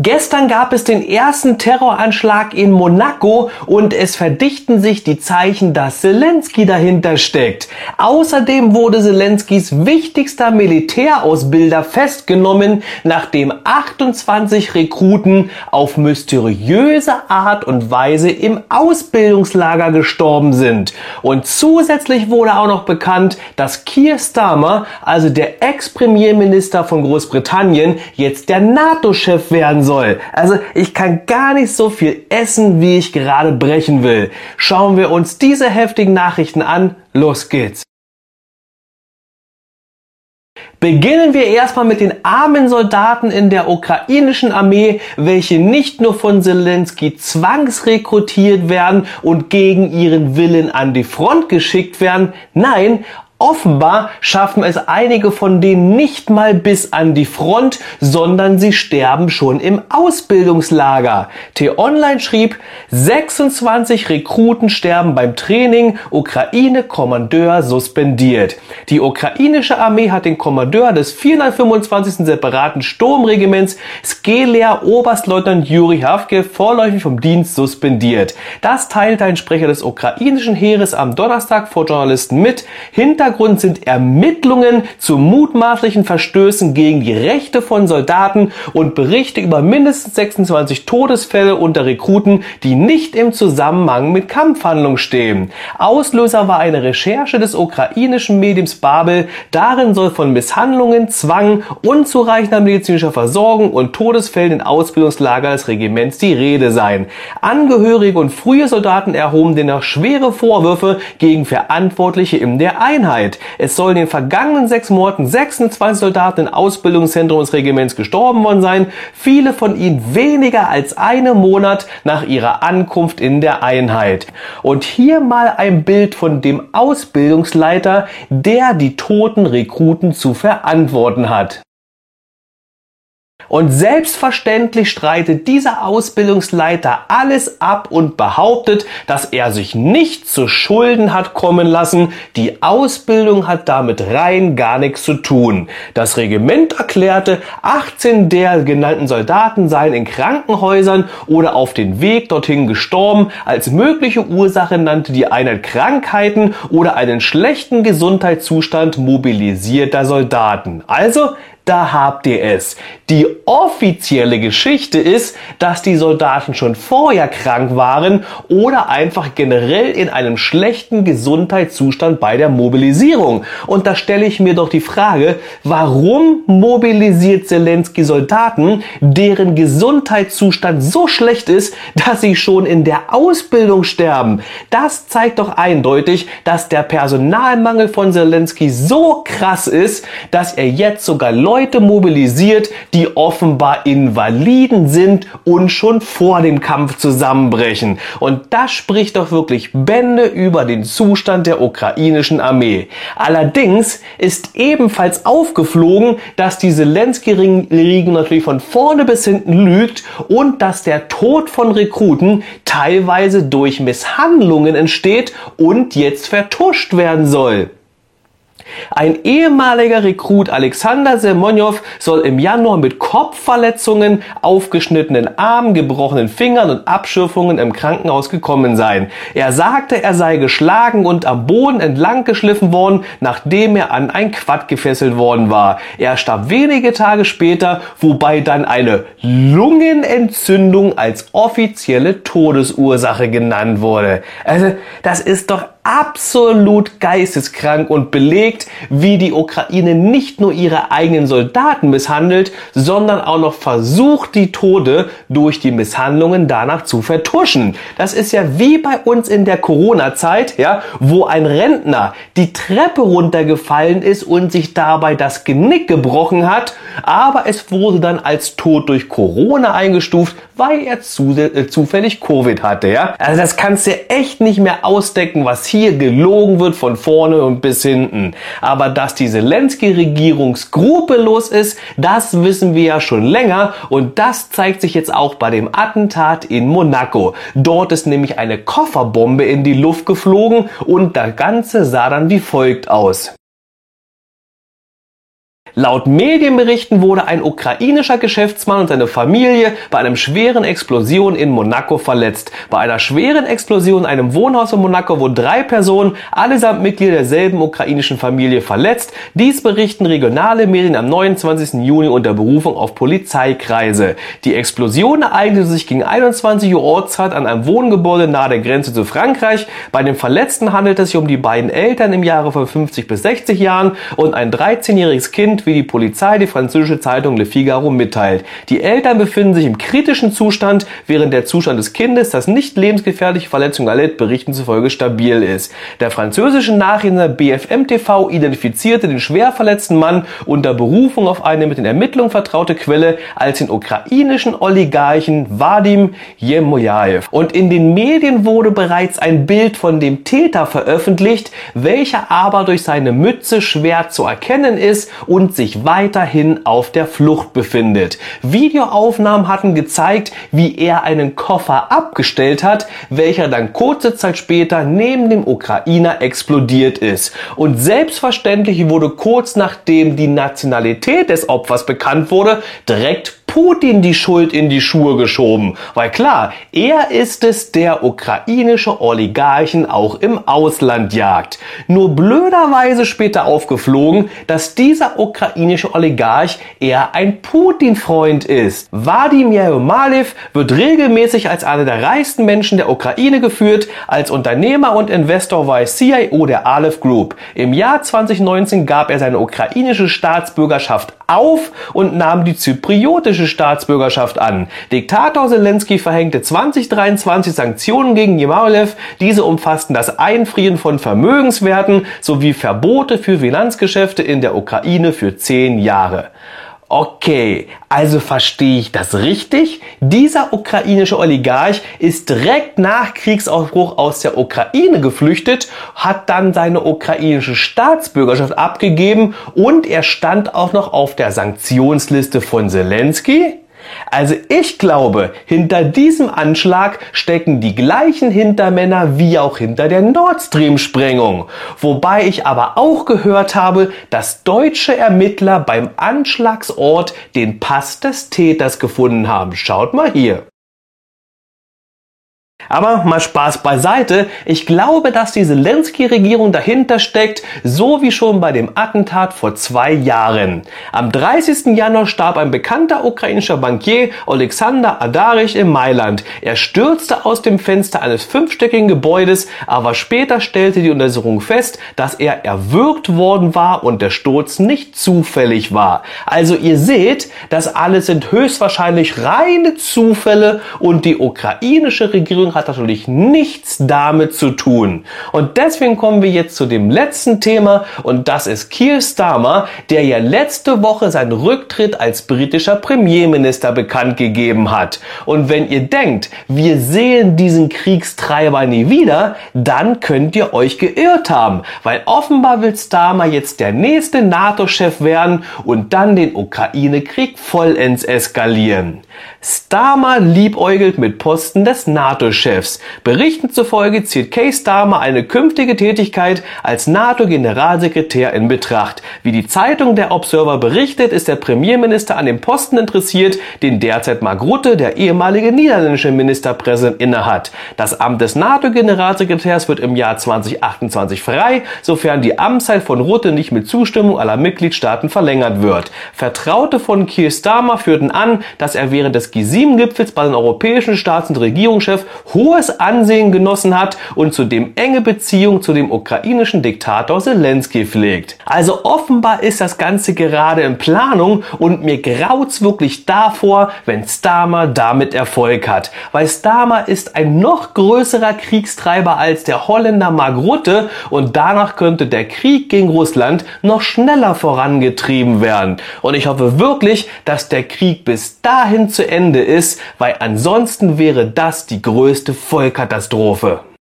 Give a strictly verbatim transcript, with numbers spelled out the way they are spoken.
Gestern gab es den ersten Terroranschlag in Monaco und es verdichten sich die Zeichen, dass Selenskyj dahinter steckt. Außerdem wurde Selenskys wichtigster Militärausbilder festgenommen, nachdem achtundzwanzig Rekruten auf mysteriöse Art und Weise im Ausbildungslager gestorben sind. Und zusätzlich wurde auch noch bekannt, dass Keir Starmer, also der Ex-Premierminister von Großbritannien, jetzt der NATO-Chef werden soll. Also ich kann gar nicht so viel essen, wie ich gerade brechen will. Schauen wir uns diese heftigen Nachrichten an. Los geht's. Beginnen wir erstmal mit den armen Soldaten in der ukrainischen Armee, welche nicht nur von Selenskyj zwangsrekrutiert werden und gegen ihren Willen an die Front geschickt werden. Nein, offenbar schaffen es einige von denen nicht mal bis an die Front, sondern sie sterben schon im Ausbildungslager. T-Online schrieb, sechsundzwanzig Rekruten sterben beim Training, Ukraine-Kommandeur suspendiert. Die ukrainische Armee hat den Kommandeur des vierhundertfünfundzwanzigsten separaten Sturmregiments Skeleer Oberstleutnant Juri Havke vorläufig vom Dienst suspendiert. Das teilte ein Sprecher des ukrainischen Heeres am Donnerstag vor Journalisten mit. Hinter Hintergrund sind Ermittlungen zu mutmaßlichen Verstößen gegen die Rechte von Soldaten und Berichte über mindestens sechsundzwanzig Todesfälle unter Rekruten, die nicht im Zusammenhang mit Kampfhandlungen stehen. Auslöser war eine Recherche des ukrainischen Mediums Babel. Darin soll von Misshandlungen, Zwang, unzureichender medizinischer Versorgung und Todesfällen in Ausbildungslager des Regiments die Rede sein. Angehörige und frühe Soldaten erhoben demnach schwere Vorwürfe gegen Verantwortliche in der Einheit. Es sollen in den vergangenen sechs Monaten sechsundzwanzig Soldaten in Ausbildungszentren des Regiments gestorben worden sein, viele von ihnen weniger als einen Monat nach ihrer Ankunft in der Einheit. Und hier mal ein Bild von dem Ausbildungsleiter, der die toten Rekruten zu verantworten hat. Und selbstverständlich streitet dieser Ausbildungsleiter alles ab und behauptet, dass er sich nicht zu Schulden hat kommen lassen. Die Ausbildung hat damit rein gar nichts zu tun. Das Regiment erklärte, achtzehn der genannten Soldaten seien in Krankenhäusern oder auf dem Weg dorthin gestorben. Als mögliche Ursache nannte die Einheit Krankheiten oder einen schlechten Gesundheitszustand mobilisierter Soldaten. Also, da habt ihr es. Die offizielle Geschichte ist, dass die Soldaten schon vorher krank waren oder einfach generell in einem schlechten Gesundheitszustand bei der Mobilisierung. Und da stelle ich mir doch die Frage, warum mobilisiert Selenskyj Soldaten, deren Gesundheitszustand so schlecht ist, dass sie schon in der Ausbildung sterben? Das zeigt doch eindeutig, dass der Personalmangel von Selenskyj so krass ist, dass er jetzt sogar Leute mobilisiert, die offenbar Invaliden sind und schon vor dem Kampf zusammenbrechen. Und das spricht doch wirklich Bände über den Zustand der ukrainischen Armee. Allerdings ist ebenfalls aufgeflogen, dass die Selenskyj-Regierung natürlich von vorne bis hinten lügt und dass der Tod von Rekruten teilweise durch Misshandlungen entsteht und jetzt vertuscht werden soll. Ein ehemaliger Rekrut, Alexander Semonjow, soll im Januar mit Kopfverletzungen, aufgeschnittenen Armen, gebrochenen Fingern und Abschürfungen im Krankenhaus gekommen sein. Er sagte, er sei geschlagen und am Boden entlang geschliffen worden, nachdem er an ein Quad gefesselt worden war. Er starb wenige Tage später, wobei dann eine Lungenentzündung als offizielle Todesursache genannt wurde. Also, das ist doch absolut geisteskrank und belegt, wie die Ukraine nicht nur ihre eigenen Soldaten misshandelt, sondern auch noch versucht, die Tode durch die Misshandlungen danach zu vertuschen. Das ist ja wie bei uns in der Corona-Zeit, ja, wo ein Rentner die Treppe runtergefallen ist und sich dabei das Genick gebrochen hat, aber es wurde dann als Tod durch Corona eingestuft, weil er zu, äh, zufällig Covid hatte, ja. Also das kannst du echt nicht mehr ausdecken, was hier gelogen wird von vorne und bis hinten. Aber dass die Selenskyj-Regierung skrupellos ist, das wissen wir ja schon länger und das zeigt sich jetzt auch bei dem Attentat in Monaco. Dort ist nämlich eine Kofferbombe in die Luft geflogen und das Ganze sah dann wie folgt aus. Laut Medienberichten wurde ein ukrainischer Geschäftsmann und seine Familie bei einer schweren Explosion in Monaco verletzt. Bei einer schweren Explosion in einem Wohnhaus in Monaco wurden drei Personen, allesamt Mitglieder derselben ukrainischen Familie, verletzt. Dies berichten regionale Medien am neunundzwanzigsten Juni unter Berufung auf Polizeikreise. Die Explosion ereignete sich gegen einundzwanzig Uhr Ortszeit an einem Wohngebäude nahe der Grenze zu Frankreich. Bei den Verletzten handelt es sich um die beiden Eltern im Jahre von fünfzig bis sechzig Jahren und ein dreizehnjähriges Kind, wie die Polizei die französische Zeitung Le Figaro mitteilt. Die Eltern befinden sich im kritischen Zustand, während der Zustand des Kindes, das nicht lebensgefährliche Verletzungen erlitt, Berichten zufolge stabil ist. Der französische Nachrichtensender B F M T V identifizierte den schwer verletzten Mann unter Berufung auf eine mit den Ermittlungen vertraute Quelle als den ukrainischen Oligarchen Wadim Jemeljajew. Und in den Medien wurde bereits ein Bild von dem Täter veröffentlicht, welcher aber durch seine Mütze schwer zu erkennen ist und sich weiterhin auf der Flucht befindet. Videoaufnahmen hatten gezeigt, wie er einen Koffer abgestellt hat, welcher dann kurze Zeit später neben dem Ukrainer explodiert ist. Und selbstverständlich wurde kurz nachdem die Nationalität des Opfers bekannt wurde, direkt Putin die Schuld in die Schuhe geschoben. Weil klar, er ist es, der ukrainische Oligarchen auch im Ausland jagt. Nur blöderweise später aufgeflogen, dass dieser ukrainische Oligarch eher ein Putin-Freund ist. Wadim Jemeljajew wird regelmäßig als einer der reichsten Menschen der Ukraine geführt. Als Unternehmer und Investor war er C I O der Aleph Group. Im Jahr zweitausendneunzehn gab er seine ukrainische Staatsbürgerschaft auf und nahm die zypriotische Staatsbürgerschaft an. Diktator Selenskyj verhängte zweitausenddreiundzwanzig Sanktionen gegen Jemeljajew. Diese umfassten das Einfrieren von Vermögenswerten sowie Verbote für Finanzgeschäfte in der Ukraine für zehn Jahre. Okay, also verstehe ich das richtig? Dieser ukrainische Oligarch ist direkt nach Kriegsausbruch aus der Ukraine geflüchtet, hat dann seine ukrainische Staatsbürgerschaft abgegeben und er stand auch noch auf der Sanktionsliste von Selenskyj? Also ich glaube, hinter diesem Anschlag stecken die gleichen Hintermänner wie auch hinter der Nord Stream-Sprengung. Wobei ich aber auch gehört habe, dass deutsche Ermittler beim Anschlagsort den Pass des Täters gefunden haben. Schaut mal hier. Aber mal Spaß beiseite, ich glaube, dass die Selenskyj-Regierung dahinter steckt, so wie schon bei dem Attentat vor zwei Jahren. Am dreißigsten Januar starb ein bekannter ukrainischer Bankier, Alexander Adarich, in Mailand. Er stürzte aus dem Fenster eines fünfstöckigen Gebäudes, aber später stellte die Untersuchung fest, dass er erwürgt worden war und der Sturz nicht zufällig war. Also ihr seht, das alles sind höchstwahrscheinlich reine Zufälle und die ukrainische Regierung hat natürlich nichts damit zu tun. Und deswegen kommen wir jetzt zu dem letzten Thema und das ist Keir Starmer, der ja letzte Woche seinen Rücktritt als britischer Premierminister bekannt gegeben hat. Und wenn ihr denkt, wir sehen diesen Kriegstreiber nie wieder, dann könnt ihr euch geirrt haben, weil offenbar will Starmer jetzt der nächste NATO-Chef werden und dann den Ukraine-Krieg vollends eskalieren. Starmer liebäugelt mit Posten des NATO-Chefs. Berichten zufolge zieht Keir Starmer eine künftige Tätigkeit als NATO-Generalsekretär in Betracht. Wie die Zeitung Der Observer berichtet, ist der Premierminister an dem Posten interessiert, den derzeit Mark Rutte, der ehemalige niederländische Ministerpräsident, innehat. Das Amt des NATO-Generalsekretärs wird im Jahr zweitausendachtundzwanzig frei, sofern die Amtszeit von Rutte nicht mit Zustimmung aller Mitgliedstaaten verlängert wird. Vertraute von Keir Starmer führten an, dass er während des G sieben Gipfels bei den europäischen Staats- und Regierungschefs hohes Ansehen genossen hat und zudem enge Beziehungen zu dem ukrainischen Diktator Selenskyj pflegt. Also offenbar ist das Ganze gerade in Planung und mir graut's wirklich davor, wenn Starmer damit Erfolg hat. Weil Starmer ist ein noch größerer Kriegstreiber als der Holländer Mark Rutte und danach könnte der Krieg gegen Russland noch schneller vorangetrieben werden. Und ich hoffe wirklich, dass der Krieg bis dahin zu Ende ist, weil ansonsten wäre das die größte Vollkatastrophe.